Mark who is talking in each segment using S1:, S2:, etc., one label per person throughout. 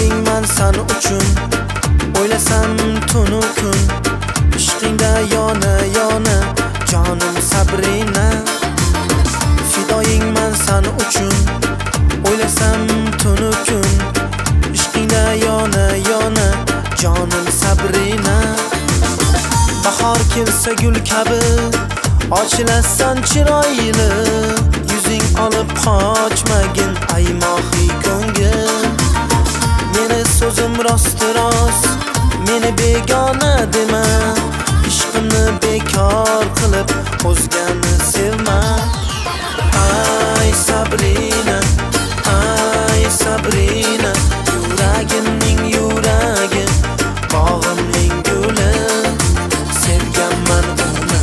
S1: fidoyingman san uchun, o'ylasam tunu kun. Ishqingda yona yona jonim Sabrina. Fidoyingman san uchun, o'ylasam tunu kun. Ishqingda yona yona jonim Sabrina. Bahor kelsa gul kabi ochilasan chiroyli, yuzing olib qochmagin ay mohiy ko'ngil. Meni so'zim rost, meni begona dema, ishqimni bekor qilib o'zgani sevma. Ay Sabrina, ay Sabrina, yuragimning yuragi, bog'imning guli, sevganman uni.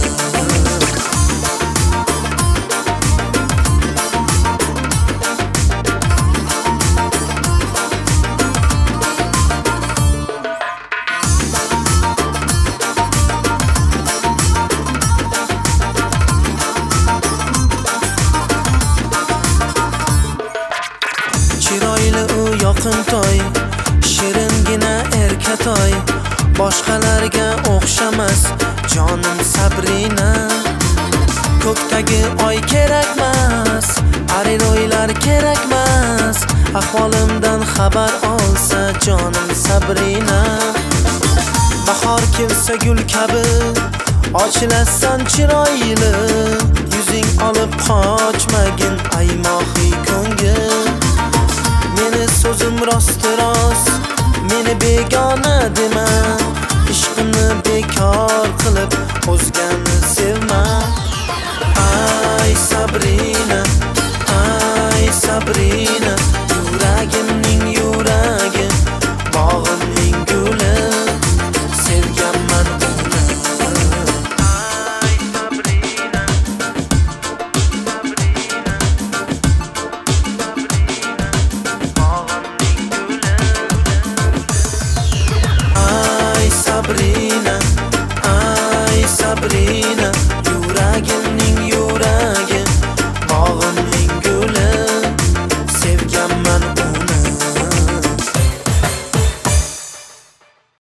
S1: Chiroyli u yoqimtoy, shiringina erkatoy, boshqalarga o'xshamas jonim Sabrina. Ko'kdagi oy kerakmas, ariloylar kerakmas, ahvolimdan xabar olsa jonim Sabrina. Bahor kelsa gul kabi ochilasan chiroyli, yuzing olib qochmagin ay mohiy ko'ngil. Meni so'zim rost, meni begona dema, ishqimni bekor qilib o'zgani sevma. Ay Sabrina, ay Sabrina.